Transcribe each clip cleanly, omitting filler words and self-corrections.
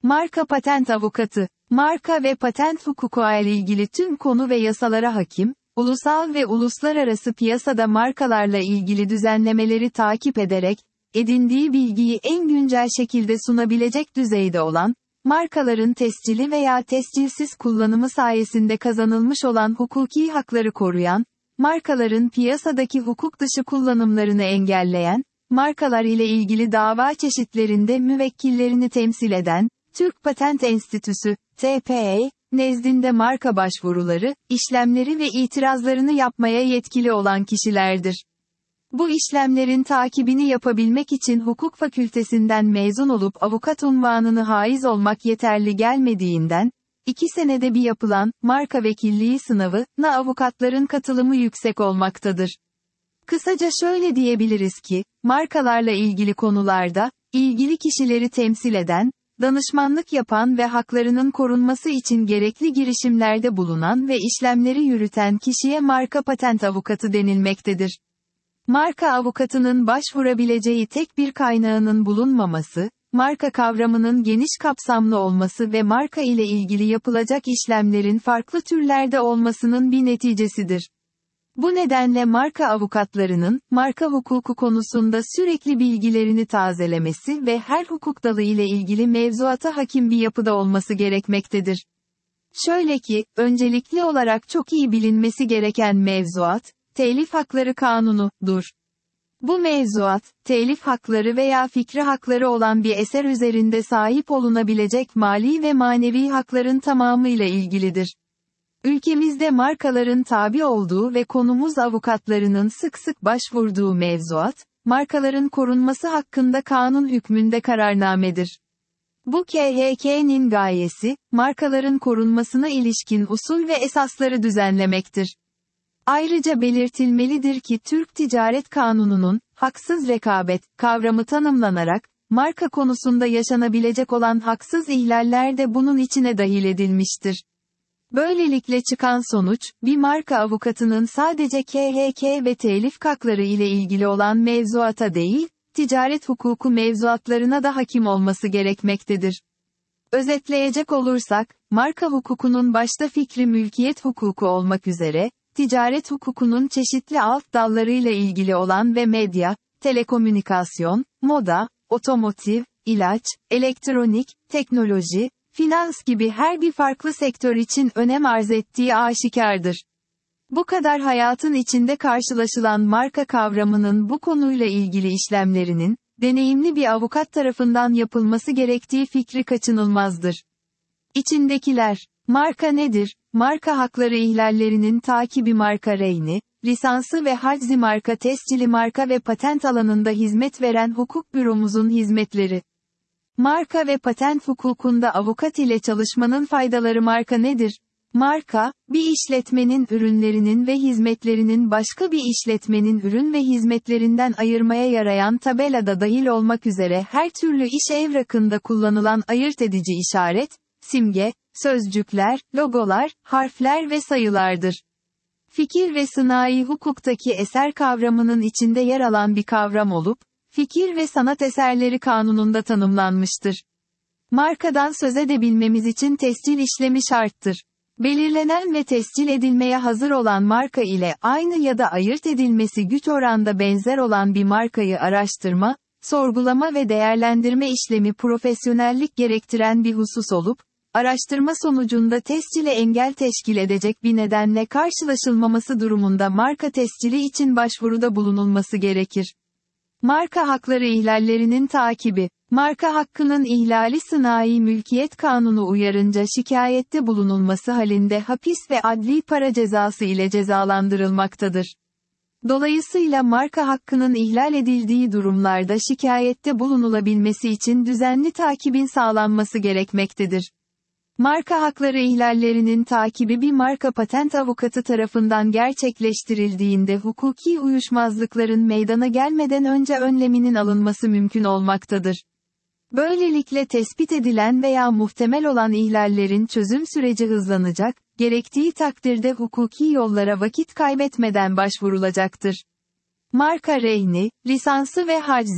Marka patent avukatı, marka ve patent hukuku ile ilgili tüm konu ve yasalara hakim, ulusal ve uluslararası piyasada markalarla ilgili düzenlemeleri takip ederek, edindiği bilgiyi en güncel şekilde sunabilecek düzeyde olan, markaların tescili veya tescilsiz kullanımı sayesinde kazanılmış olan hukuki hakları koruyan, markaların piyasadaki hukuk dışı kullanımlarını engelleyen, markalar ile ilgili dava çeşitlerinde müvekkillerini temsil eden, Türk Patent Enstitüsü, TPE, nezdinde marka başvuruları, işlemleri ve itirazlarını yapmaya yetkili olan kişilerdir. Bu işlemlerin takibini yapabilmek için hukuk fakültesinden mezun olup avukat unvanını haiz olmak yeterli gelmediğinden, 2 senede bir yapılan, marka vekilliği sınavına avukatların katılımı yüksek olmaktadır. Kısaca şöyle diyebiliriz ki, markalarla ilgili konularda, ilgili kişileri temsil eden, danışmanlık yapan ve haklarının korunması için gerekli girişimlerde bulunan ve işlemleri yürüten kişiye marka patent avukatı denilmektedir. Marka avukatının başvurabileceği tek bir kaynağının bulunmaması, marka kavramının geniş kapsamlı olması ve marka ile ilgili yapılacak işlemlerin farklı türlerde olmasının bir neticesidir. Bu nedenle marka avukatlarının, marka hukuku konusunda sürekli bilgilerini tazelemesi ve her hukuk dalı ile ilgili mevzuata hakim bir yapıda olması gerekmektedir. Şöyle ki, öncelikli olarak çok iyi bilinmesi gereken mevzuat, Telif Hakları Kanunu'dur. Bu mevzuat, telif hakları veya fikri hakları olan bir eser üzerinde sahip olunabilecek mali ve manevi hakların tamamıyla ilgilidir. Ülkemizde markaların tabi olduğu ve konumuz avukatlarının sık sık başvurduğu mevzuat, markaların korunması hakkında kanun hükmünde kararnamedir. Bu KHK'nin gayesi, markaların korunmasına ilişkin usul ve esasları düzenlemektir. Ayrıca belirtilmelidir ki Türk Ticaret Kanunu'nun, haksız rekabet, kavramı tanımlanarak, marka konusunda yaşanabilecek olan haksız ihlaller de bunun içine dahil edilmiştir. Böylelikle çıkan sonuç, bir marka avukatının sadece KHK ve telif hakları ile ilgili olan mevzuata değil, ticaret hukuku mevzuatlarına da hakim olması gerekmektedir. Özetleyecek olursak, marka hukukunun başta fikri mülkiyet hukuku olmak üzere, ticaret hukukunun çeşitli alt dallarıyla ilgili olan ve medya, telekomünikasyon, moda, otomotiv, ilaç, elektronik, teknoloji, finans gibi her bir farklı sektör için önem arz ettiği aşikardır. Bu kadar hayatın içinde karşılaşılan marka kavramının bu konuyla ilgili işlemlerinin, deneyimli bir avukat tarafından yapılması gerektiği fikri kaçınılmazdır. İçindekiler, marka nedir? Marka hakları ihlallerinin takibi, marka reyni, lisansı ve haczi, marka tescili, marka ve patent alanında hizmet veren hukuk büromuzun hizmetleri. Marka ve patent hukukunda avukat ile çalışmanın faydaları. Marka nedir? Marka, bir işletmenin ürünlerinin ve hizmetlerinin başka bir işletmenin ürün ve hizmetlerinden ayırmaya yarayan tabelada dahil olmak üzere her türlü iş evrakında kullanılan ayırt edici işaret, simge, sözcükler, logolar, harfler ve sayılardır. Fikir ve sınai hukuktaki eser kavramının içinde yer alan bir kavram olup, Fikir ve Sanat Eserleri Kanunu'nda tanımlanmıştır. Markadan söz edebilmemiz için tescil işlemi şarttır. Belirlenen ve tescil edilmeye hazır olan marka ile aynı ya da ayırt edilmesi güç oranda benzer olan bir markayı araştırma, sorgulama ve değerlendirme işlemi profesyonellik gerektiren bir husus olup, araştırma sonucunda tescile engel teşkil edecek bir nedenle karşılaşılmaması durumunda marka tescili için başvuruda bulunulması gerekir. Marka hakları ihlallerinin takibi. Marka hakkının ihlali Sınai Mülkiyet Kanunu uyarınca şikayette bulunulması halinde hapis ve adli para cezası ile cezalandırılmaktadır. Dolayısıyla marka hakkının ihlal edildiği durumlarda şikayette bulunulabilmesi için düzenli takibin sağlanması gerekmektedir. Marka hakları ihlallerinin takibi bir marka patent avukatı tarafından gerçekleştirildiğinde hukuki uyuşmazlıkların meydana gelmeden önce önleminin alınması mümkün olmaktadır. Böylelikle tespit edilen veya muhtemel olan ihlallerin çözüm süreci hızlanacak, gerektiği takdirde hukuki yollara vakit kaybetmeden başvurulacaktır. Marka rehni, lisansı ve haczi.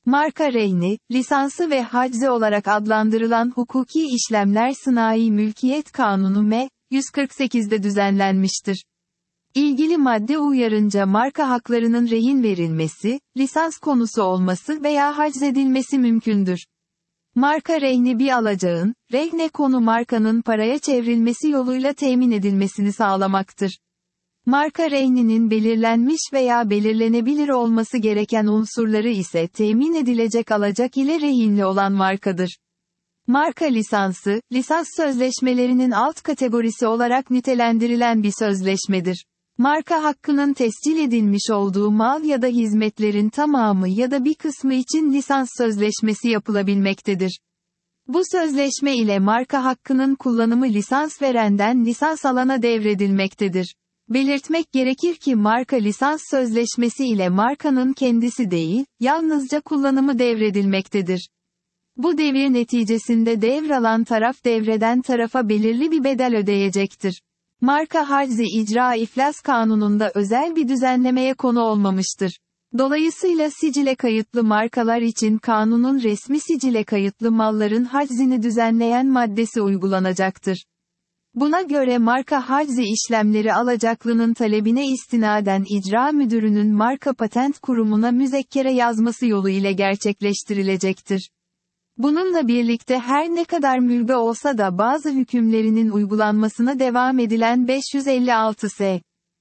Marka rehni, lisansı ve haczi olarak adlandırılan hukuki işlemler Sınai Mülkiyet Kanunu M.148'de düzenlenmiştir. İlgili madde uyarınca marka haklarının rehin verilmesi, lisans konusu olması veya haczedilmesi mümkündür. Marka rehni bir alacağın, rehne konu markanın paraya çevrilmesi yoluyla temin edilmesini sağlamaktır. Marka rehninin belirlenmiş veya belirlenebilir olması gereken unsurları ise temin edilecek alacak ile rehinli olan markadır. Marka lisansı, lisans sözleşmelerinin alt kategorisi olarak nitelendirilen bir sözleşmedir. Marka hakkının tescil edilmiş olduğu mal ya da hizmetlerin tamamı ya da bir kısmı için lisans sözleşmesi yapılabilmektedir. Bu sözleşme ile marka hakkının kullanımı lisans verenden lisans alana devredilmektedir. Belirtmek gerekir ki marka lisans sözleşmesi ile markanın kendisi değil, yalnızca kullanımı devredilmektedir. Bu devir neticesinde devralan taraf devreden tarafa belirli bir bedel ödeyecektir. Marka haczi icra iflas kanununda özel bir düzenlemeye konu olmamıştır. Dolayısıyla sicile kayıtlı markalar için kanunun resmi sicile kayıtlı malların haczini düzenleyen maddesi uygulanacaktır. Buna göre marka haczi işlemleri alacaklının talebine istinaden icra müdürünün marka patent kurumuna müzekkere yazması yolu ile gerçekleştirilecektir. Bununla birlikte her ne kadar mülga olsa da bazı hükümlerinin uygulanmasına devam edilen 556 S.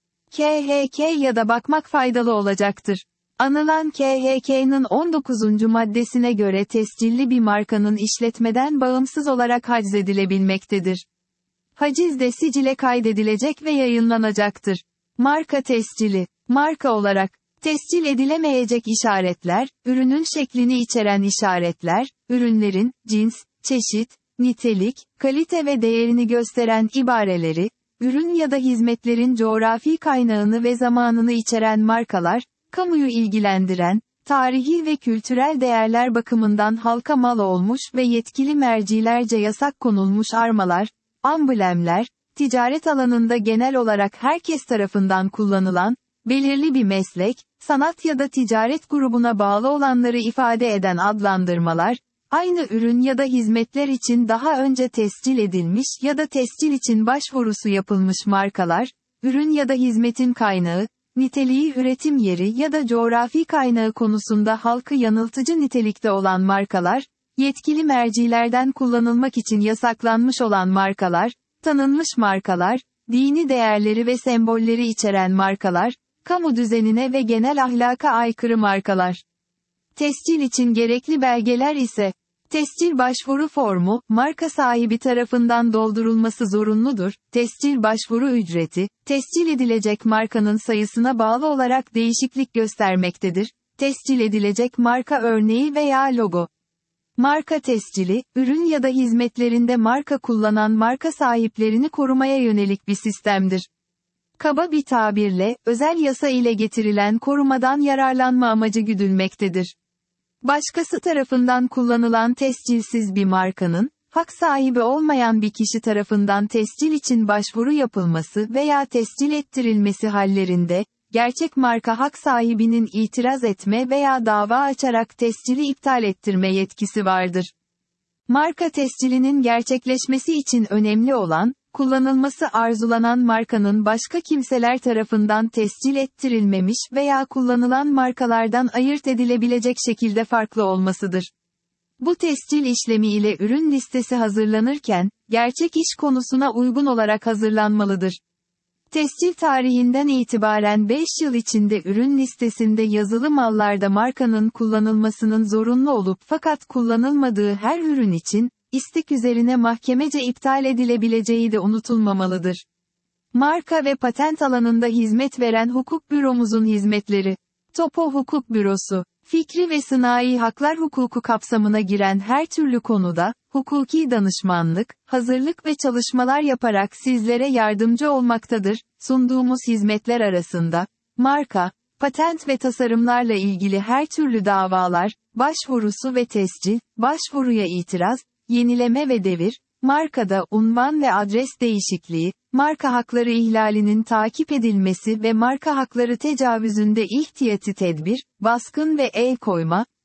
KHK ya da bakmak faydalı olacaktır. Anılan KHK'nın 19. maddesine göre tescilli bir markanın işletmeden bağımsız olarak haczedilebilmektedir. Haciz de sicile kaydedilecek ve yayınlanacaktır. Marka tescili. Marka olarak tescil edilemeyecek işaretler, ürünün şeklini içeren işaretler, ürünlerin, cins, çeşit, nitelik, kalite ve değerini gösteren ibareleri, ürün ya da hizmetlerin coğrafi kaynağını ve zamanını içeren markalar, kamuyu ilgilendiren, tarihi ve kültürel değerler bakımından halka mal olmuş ve yetkili mercilerce yasak konulmuş armalar, amblemler, ticaret alanında genel olarak herkes tarafından kullanılan, belirli bir meslek, sanat ya da ticaret grubuna bağlı olanları ifade eden adlandırmalar, aynı ürün ya da hizmetler için daha önce tescil edilmiş ya da tescil için başvurusu yapılmış markalar, ürün ya da hizmetin kaynağı, niteliği üretim yeri ya da coğrafi kaynağı konusunda halkı yanıltıcı nitelikte olan markalar, yetkili mercilerden kullanılmak için yasaklanmış olan markalar, tanınmış markalar, dini değerleri ve sembolleri içeren markalar, kamu düzenine ve genel ahlaka aykırı markalar. Tescil için gerekli belgeler ise, tescil başvuru formu, marka sahibi tarafından doldurulması zorunludur, tescil başvuru ücreti, tescil edilecek markanın sayısına bağlı olarak değişiklik göstermektedir, tescil edilecek marka örneği veya logo. Marka tescili, ürün ya da hizmetlerinde marka kullanan marka sahiplerini korumaya yönelik bir sistemdir. Kaba bir tabirle, özel yasa ile getirilen korumadan yararlanma amacı güdülmektedir. Başkası tarafından kullanılan tescilsiz bir markanın, hak sahibi olmayan bir kişi tarafından tescil için başvuru yapılması veya tescil ettirilmesi hallerinde, gerçek marka hak sahibinin itiraz etme veya dava açarak tescili iptal ettirme yetkisi vardır. Marka tescilinin gerçekleşmesi için önemli olan, kullanılması arzulanan markanın başka kimseler tarafından tescil ettirilmemiş veya kullanılan markalardan ayırt edilebilecek şekilde farklı olmasıdır. Bu tescil işlemi ile ürün listesi hazırlanırken, gerçek iş konusuna uygun olarak hazırlanmalıdır. Tescil tarihinden itibaren 5 yıl içinde ürün listesinde yazılı mallarda markanın kullanılmasının zorunlu olup fakat kullanılmadığı her ürün için, istek üzerine mahkemece iptal edilebileceği de unutulmamalıdır. Marka ve patent alanında hizmet veren hukuk büromuzun hizmetleri. Topo Hukuk Bürosu, fikri ve sınai haklar hukuku kapsamına giren her türlü konuda, hukuki danışmanlık, hazırlık ve çalışmalar yaparak sizlere yardımcı olmaktadır. Sunduğumuz hizmetler arasında, marka, patent ve tasarımlarla ilgili her türlü davalar, başvurusu ve tescil, başvuruya itiraz, yenileme ve devir, markada unvan ve adres değişikliği, marka hakları ihlalinin takip edilmesi ve marka hakları tecavüzünde ihtiyati tedbir, baskın ve el koyma,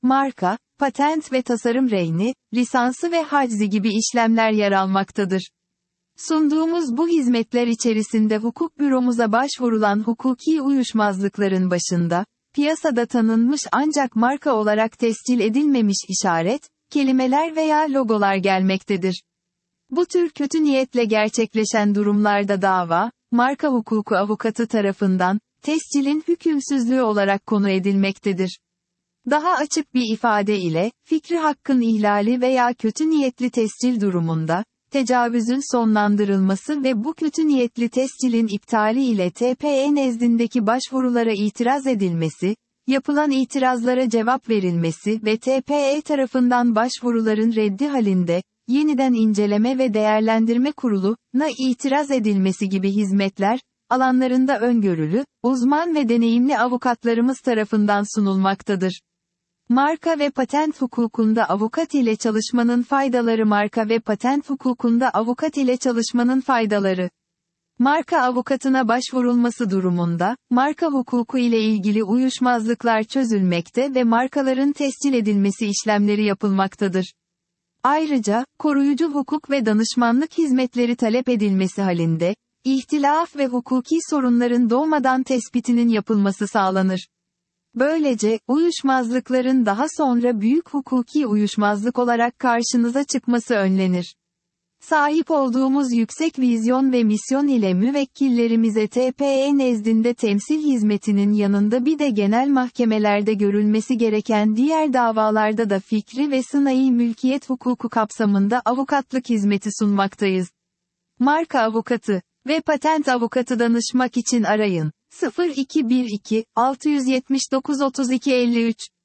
marka, patent ve tasarım rehni, lisansı ve haczi gibi işlemler yer almaktadır. Sunduğumuz bu hizmetler içerisinde hukuk büromuza başvurulan hukuki uyuşmazlıkların başında, piyasada tanınmış ancak marka olarak tescil edilmemiş işaret, kelimeler veya logolar gelmektedir. Bu tür kötü niyetle gerçekleşen durumlarda dava, marka hukuku avukatı tarafından, tescilin hükümsüzlüğü olarak konu edilmektedir. Daha açık bir ifade ile, fikri hakkın ihlali veya kötü niyetli tescil durumunda, tecavüzün sonlandırılması ve bu kötü niyetli tescilin iptali ile TPE nezdindeki başvurulara itiraz edilmesi, yapılan itirazlara cevap verilmesi ve TPE tarafından başvuruların reddi halinde, yeniden inceleme ve değerlendirme kuruluna itiraz edilmesi gibi hizmetler, alanlarında öngörülü, uzman ve deneyimli avukatlarımız tarafından sunulmaktadır. Marka ve patent hukukunda avukat ile çalışmanın faydaları. Marka ve patent hukukunda avukat ile çalışmanın faydaları. Marka avukatına başvurulması durumunda, marka hukuku ile ilgili uyuşmazlıklar çözülmekte ve markaların tescil edilmesi işlemleri yapılmaktadır. Ayrıca, koruyucu hukuk ve danışmanlık hizmetleri talep edilmesi halinde, ihtilaf ve hukuki sorunların doğmadan tespitinin yapılması sağlanır. Böylece, uyuşmazlıkların daha sonra büyük hukuki uyuşmazlık olarak karşınıza çıkması önlenir. Sahip olduğumuz yüksek vizyon ve misyon ile müvekkillerimize TPE nezdinde temsil hizmetinin yanında bir de genel mahkemelerde görülmesi gereken diğer davalarda da fikri ve sınai mülkiyet hukuku kapsamında avukatlık hizmeti sunmaktayız. Marka avukatı ve patent avukatı danışmak için arayın. 0212 679 32 53